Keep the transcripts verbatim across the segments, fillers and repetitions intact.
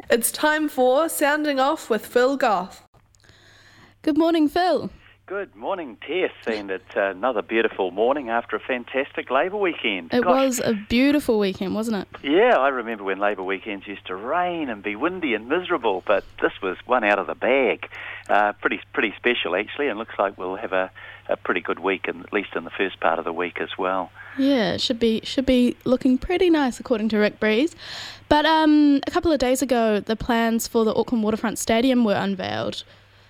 It's time for Sounding Off with Phil Goff. Good morning, Phil. Good morning, Tess, and it's another beautiful morning after a fantastic Labour weekend. It Gosh. was a beautiful weekend, wasn't it? Yeah, I remember when Labour weekends used to rain and be windy and miserable, but this was one out of the bag. Uh, pretty pretty special, actually, and looks like we'll have a, a pretty good week, in, at least in the first part of the week as well. Yeah, it should be should be looking pretty nice, according to Rick Breeze. But um, a couple of days ago, the plans for the Auckland Waterfront Stadium were unveiled.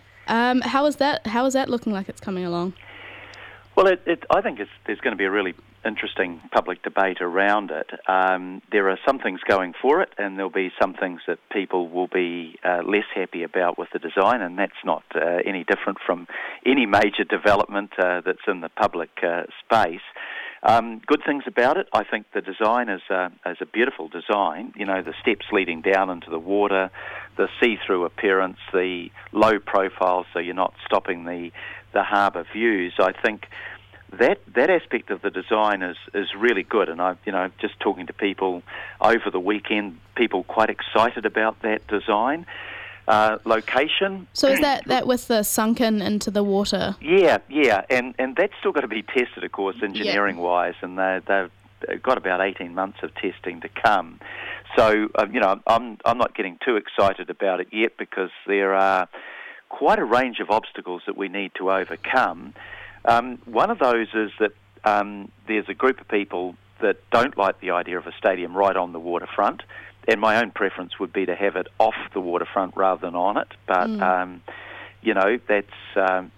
Um, how is that? How is that looking like it's coming along? Well, it, it, I think it's, there's going to be a really interesting public debate around it. Um, there are some things going for it, and there'll be some things that people will be uh, less happy about with the design, and that's not uh, any different from any major development uh, that's in the public uh, space. Um, good things about it, I think the design is a, is a beautiful design. You know, the steps leading down into the water, the see-through appearance, the low profile, so you're not stopping the, the harbour views. I think that that aspect of the design is, is really good. And I, you know, just talking to people over the weekend, people quite excited about that design. Uh, location. So is that, that with the sunken into the water? Yeah, yeah, and and that's still got to be tested, of course, engineering-wise, and they, they've got about eighteen months of testing to come. So, uh, you know, I'm I'm not getting too excited about it yet because there are quite a range of obstacles that we need to overcome. Um, one of those is that um, there's a group of people that don't like the idea of a stadium right on the waterfront. And my own preference would be to have it off the waterfront rather than on it. But, mm. um, you know, that's um,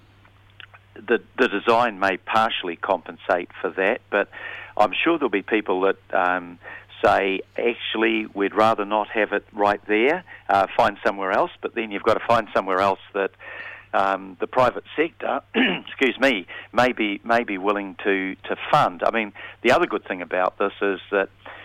the, the design may partially compensate for that. But I'm sure there'll be people that um, say, actually, we'd rather not have it right there, uh, find somewhere else. But then you've got to find somewhere else that um, the private sector, excuse me, may be, may be willing to, to fund. I mean, the other good thing about this is that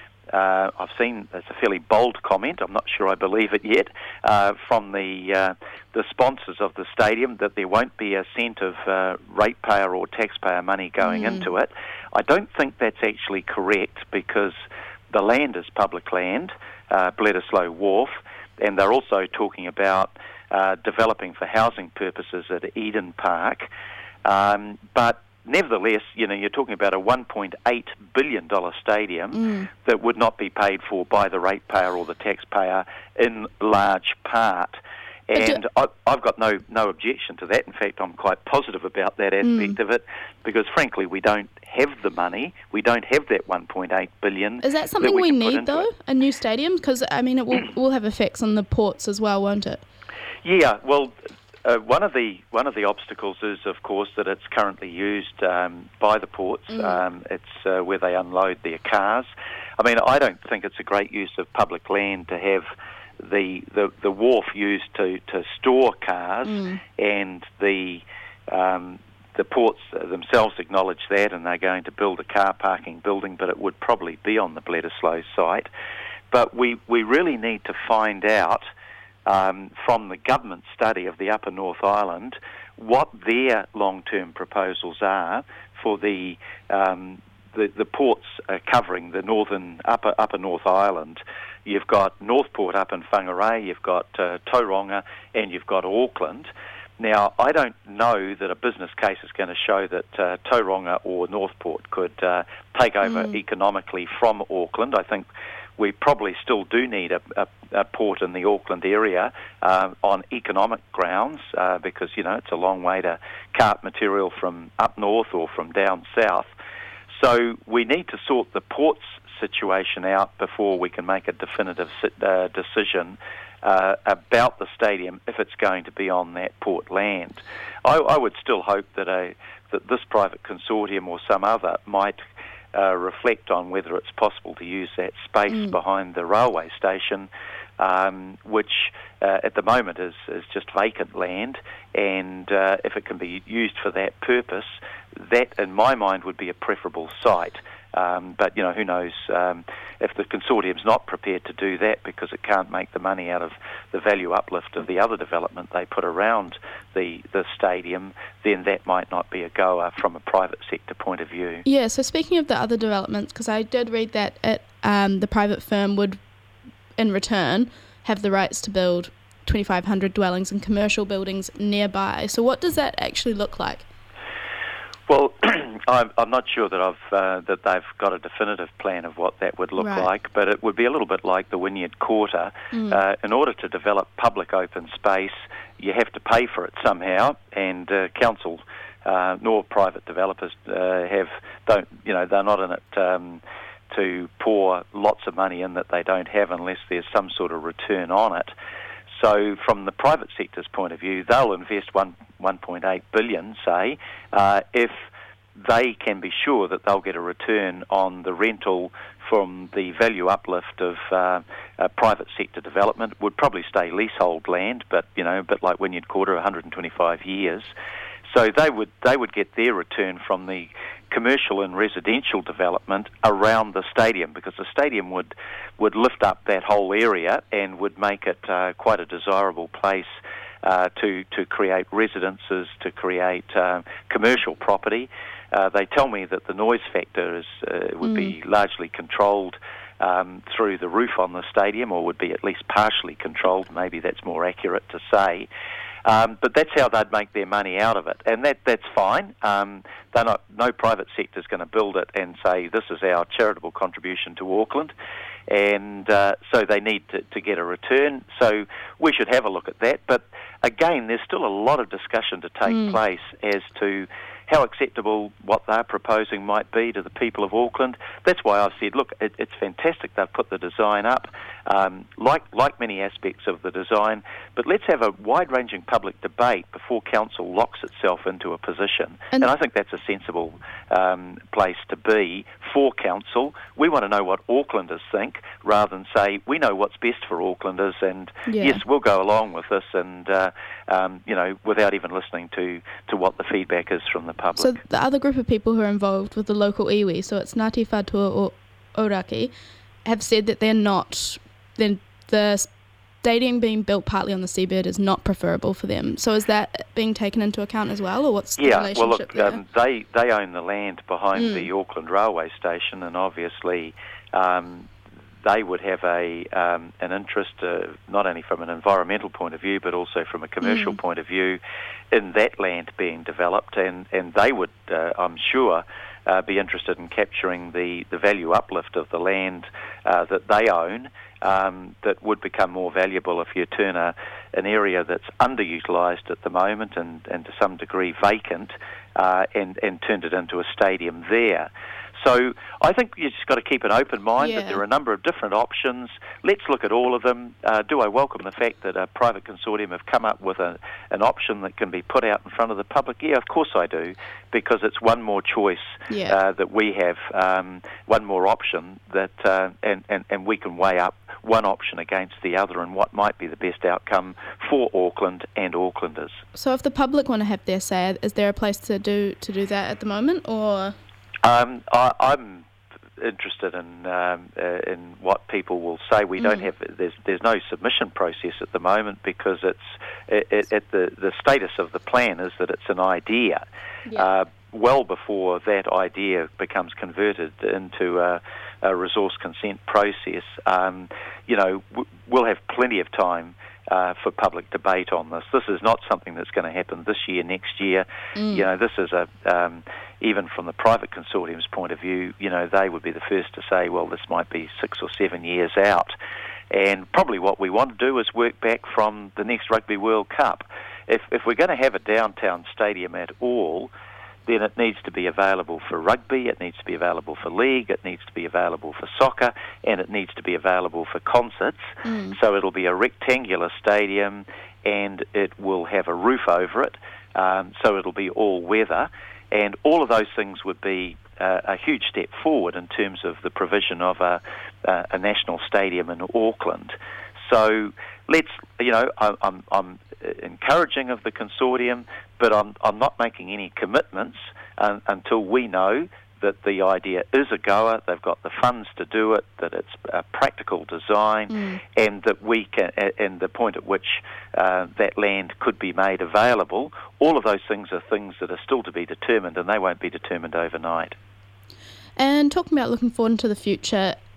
Uh, I've seen it's a fairly bold comment. I'm not sure I believe it yet uh, from the uh, the sponsors of the stadium that there won't be a cent of uh, ratepayer or taxpayer money going mm. into it. I don't think that's actually correct because the land is public land, uh, Bledisloe Wharf, and they're also talking about uh, developing for housing purposes at Eden Park, um, but nevertheless, you know, you're talking about a one point eight billion dollars stadium mm. that would not be paid for by the ratepayer or the taxpayer in large part. And do- I, I've got no, no objection to that. In fact, I'm quite positive about that aspect mm. of it because, frankly, we don't have the money. We don't have that one point eight billion dollars. Is that something that we, we need, though, it. a new stadium? Because, I mean, it will, will have effects on the ports as well, won't it? Yeah, well... Uh, one of the one of the obstacles is, of course, that it's currently used um, by the ports. Mm. Um, it's uh, where they unload their cars. I mean, I don't think it's a great use of public land to have the the, the wharf used to, to store cars, mm. and the um, the ports themselves acknowledge that, and they're going to build a car parking building, but it would probably be on the Bledisloe site. But we, we really need to find out Um, from the government study of the Upper North Island, what their long-term proposals are for the um, the, the ports uh, covering the northern Upper Upper North Island. You've got Northport up in Whangarei, you've got uh, Tauranga, and you've got Auckland. Now, I don't know that a business case is going to show that uh, Tauranga or Northport could uh, take over mm. economically from Auckland. I think we probably still do need a, a, a port in the Auckland area uh, on economic grounds uh, because, you know, it's a long way to cart material from up north or from down south. So we need to sort the ports situation out before we can make a definitive uh, decision uh, about the stadium if it's going to be on that port land. I, I would still hope that a that this private consortium or some other might Uh, reflect on whether it's possible to use that space mm. behind the railway station, um, which uh, at the moment is, is just vacant land, and uh, if it can be used for that purpose, that in my mind would be a preferable site. Um, but, you know, who knows um, if the consortium's not prepared to do that because it can't make the money out of the value uplift of the other development they put around the, the stadium, then that might not be a goer from a private sector point of view. Yeah, so speaking of the other developments, because I did read that it, um, the private firm would, in return, have the rights to build twenty-five hundred dwellings and commercial buildings nearby. So what does that actually look like? Well, I'm, I'm not sure that I've uh, that they've got a definitive plan of what that would look Right. like, but it would be a little bit like the Wynyard Quarter. Mm. Uh, in order to develop public open space, you have to pay for it somehow, and uh, council uh, nor private developers uh, have don't you know they're not in it um, to pour lots of money in that they don't have unless there's some sort of return on it. So from the private sector's point of view, they'll invest one one point eight billion, say, uh, if they can be sure that they'll get a return on the rental from the value uplift of uh, uh, private sector development. Would probably stay leasehold land, but you know, a bit like Wynyard Quarter, one hundred twenty-five years. So they would they would get their return from the commercial and residential development around the stadium, because the stadium would would lift up that whole area and would make it uh, quite a desirable place uh, to to create residences, to create uh, commercial property. Uh, they tell me that the noise factor is uh, would mm. be largely controlled um, through the roof on the stadium, or would be at least partially controlled. Maybe that's more accurate to say. Um, but that's how they'd make their money out of it, and that that's fine. Um, they're not, no private sector's going to build it and say this is our charitable contribution to Auckland, and uh, so they need to, to get a return. So we should have a look at that. But again, there's still a lot of discussion to take mm. place as to how acceptable what they're proposing might be to the people of Auckland. That's why I've said, look, it, it's fantastic they've put the design up, um, like like many aspects of the design, but let's have a wide-ranging public debate before council locks itself into a position. And, and I think that's a sensible um, place to be for council. We want to know what Aucklanders think, rather than say, we know what's best for Aucklanders, and yeah. yes, we'll go along with this, and uh, um, you know, without even listening to, to what the feedback is from the public. So the other group of people who are involved with the local iwi, so it's Ngāti Whātua Ōrākei, have said that they're not, then the stadium being built partly on the seabird is not preferable for them. So is that being taken into account as well, or what's the yeah, relationship well, look, there? um, they, they own the land behind Mm. the Auckland railway station, and obviously um, they would have a um, an interest, uh, not only from an environmental point of view, but also from a commercial Mm. point of view, in that land being developed, and, and they would, uh, I'm sure, uh, be interested in capturing the, the value uplift of the land uh, that they own, um, that would become more valuable if you turn a, an area that's underutilised at the moment and, and to some degree vacant, uh, and, and turned it into a stadium there. So I think you've just got to keep an open mind Yeah. that there are a number of different options. Let's look at all of them. Uh, do I welcome the fact that a private consortium have come up with a, an option that can be put out in front of the public? Yeah, of course I do, because it's one more choice Yeah. uh, that we have, um, one more option that, uh, and, and, and we can weigh up one option against the other and what might be the best outcome for Auckland and Aucklanders. So if the public want to have their say, is there a place to do to do that at the moment, or...? Um, I, I'm interested in um, uh, in what people will say. We mm. don't have there's there's no submission process at the moment, because it's it, it, it, the the status of the plan is that it's an idea. Yeah. Uh, well before that idea becomes converted into a, a resource consent process, um, you know, w- we'll have plenty of time Uh, for public debate on this. This is not something that's going to happen this year, next year. Mm. You know, this is a, um, even from the private consortium's point of view, you know, they would be the first to say, well, this might be six or seven years out. And probably what we want to do is work back from the next Rugby World Cup. If, if we're going to have a downtown stadium at all, then it needs to be available for rugby, it needs to be available for league, it needs to be available for soccer, and it needs to be available for concerts. Mm. So it'll be a rectangular stadium, and it will have a roof over it, um, so it'll be all weather, and all of those things would be uh, a huge step forward in terms of the provision of a, uh, a national stadium in Auckland. So let's, you know, I, I'm, I'm encouraging of the consortium, but I'm, I'm not making any commitments um, until we know that the idea is a goer, they've got the funds to do it, that it's a practical design, mm. and that we can, and the point at which uh, that land could be made available. All of those things are things that are still to be determined, and they won't be determined overnight. And talking about looking forward into the future,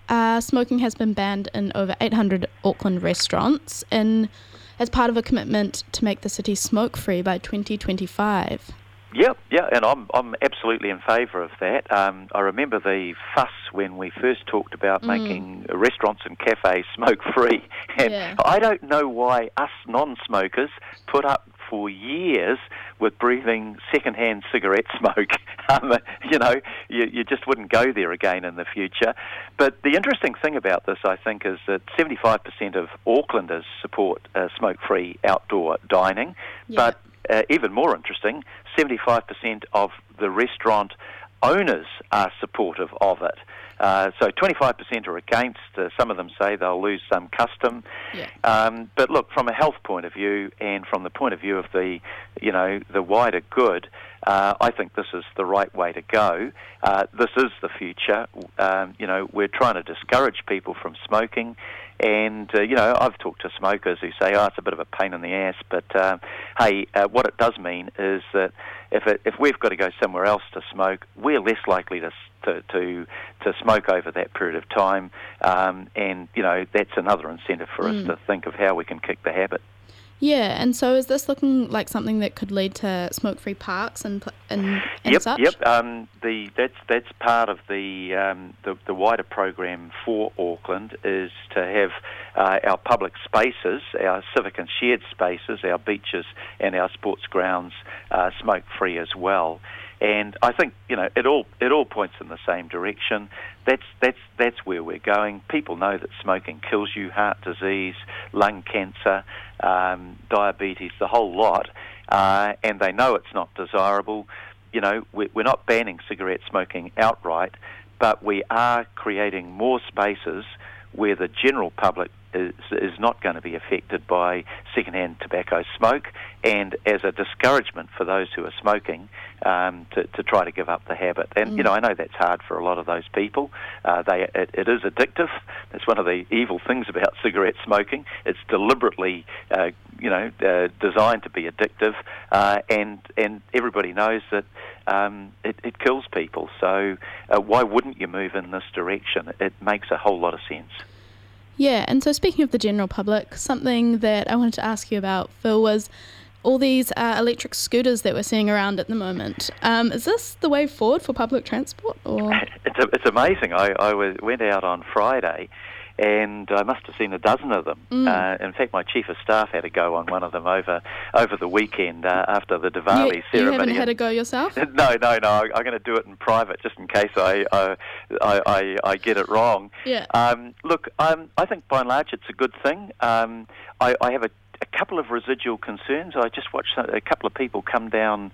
uh, smoking has been banned in over eight hundred Auckland restaurants in, as part of a commitment to make the city smoke-free by twenty twenty-five. Yeah, yeah, and I'm I'm absolutely in favour of that. Um, I remember the fuss when we first talked about mm. making restaurants and cafes smoke-free, and yeah. I don't know why us non-smokers put up for years with breathing second-hand cigarette smoke. um, you know, you, you just wouldn't go there again in the future. But the interesting thing about this, I think, is that seventy-five percent of Aucklanders support uh, smoke-free outdoor dining, yeah. but Uh, even more interesting, seventy-five percent of the restaurant owners are supportive of it. Uh, so twenty-five percent are against. Uh, some of them say they'll lose some custom. Yeah. Um, but look, from a health point of view and from the point of view of the, you know, the wider good, uh, I think this is the right way to go. Uh, this is the future. Um, you know, we're trying to discourage people from smoking. And, uh, you know, I've talked to smokers who say, oh, it's a bit of a pain in the ass, but, uh, hey, uh, what it does mean is that if it, if we've got to go somewhere else to smoke, we're less likely to to to, to smoke over that period of time, um, and, you know, that's another incentive for mm. us to think of how we can kick the habit. Yeah, and so is this looking like something that could lead to smoke-free parks and and, and yep, such? Yep, um, the that's that's part of the, um, the the wider program for Auckland is to have uh, our public spaces, our civic and shared spaces, our beaches and our sports grounds uh, smoke-free as well. And I think, you know, it all it all points in the same direction. That's that's that's where we're going. People know that smoking kills you, heart disease, lung cancer, um, diabetes, the whole lot, uh, and they know it's not desirable. You know, we're, we're not banning cigarette smoking outright, but we are creating more spaces where the general public is, is not going to be affected by secondhand tobacco smoke, and as a discouragement for those who are smoking um, to, to try to give up the habit. And, mm. you know, I know that's hard for a lot of those people. Uh, they it, it is addictive. That's one of the evil things about cigarette smoking. It's deliberately, uh, you know, uh, designed to be addictive, uh, and, and everybody knows that um, it, it kills people. So uh, why wouldn't you move in this direction? It makes a whole lot of sense. Yeah, and so speaking of the general public, something that I wanted to ask you about, Phil, was all these uh, electric scooters that we're seeing around at the moment. Um, is this the way forward for public transport? Or It's a, it's amazing. I, I was, went out on Friday and I must have seen a dozen of them. Mm. Uh, in fact, my chief of staff had to go on one of them over over the weekend uh, after the Diwali you, ceremony. You haven't had a go yourself? No, no, no. I'm going to do it in private just in case I I, I, I, I get it wrong. Yeah. Um, look, um, I think by and large it's a good thing. Um, I, I have a, a couple of residual concerns. I just watched a couple of people come down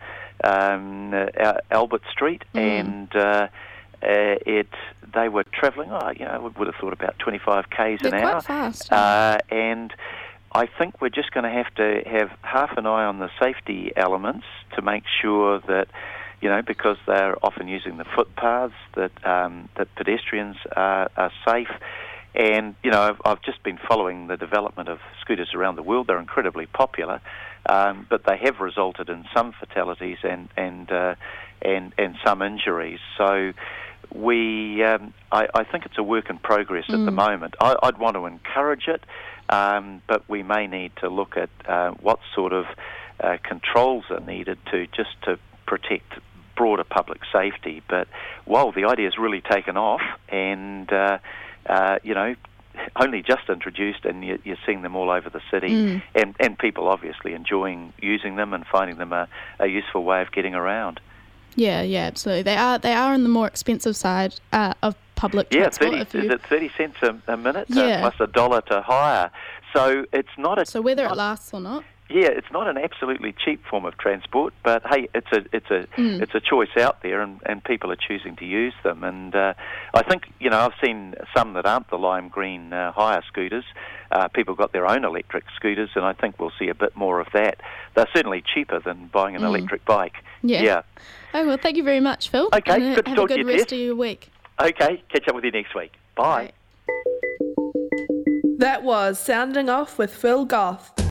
um, uh, Albert Street mm. and uh, uh, it. They were travelling, oh, you know, I would have thought about twenty-five kays They're an quite hour. fast. Uh, and I think we're just going to have to have half an eye on the safety elements to make sure that, you know, because they're often using the footpaths, that um, that pedestrians are, are safe. And, you know, I've, I've just been following the development of scooters around the world. They're incredibly popular, um, but they have resulted in some fatalities and and uh, and, and some injuries. So we, um, I, I think it's a work in progress at mm. the moment. I, I'd want to encourage it, um, but we may need to look at uh, what sort of uh, controls are needed to just to protect broader public safety. But while the idea has really taken off, and uh, uh, you know, only just introduced, and you, you're seeing them all over the city, mm. and, and people obviously enjoying using them and finding them a, a useful way of getting around. Yeah, yeah, absolutely. They are they are on the more expensive side uh, of public yeah, transport. thirty, if you... is it thirty cents a, a minute Yeah. uh, plus a dollar to hire? So it's not a So whether not, it lasts or not. Yeah, it's not an absolutely cheap form of transport, but hey, it's a it's a Mm. it's a choice out there, and, and people are choosing to use them. And uh, I think, you know, I've seen some that aren't the lime green uh, hire scooters. Uh, people got their own electric scooters, and I think we'll see a bit more of that. They're certainly cheaper than buying an Mm. electric bike. Yeah. Yeah. Oh, well, thank you very much, Phil. Okay, and, uh, good to have talk a to good you, rest Tess. of your week. Okay, catch up with you next week. Bye. Bye. That was Sounding Off with Phil Goff.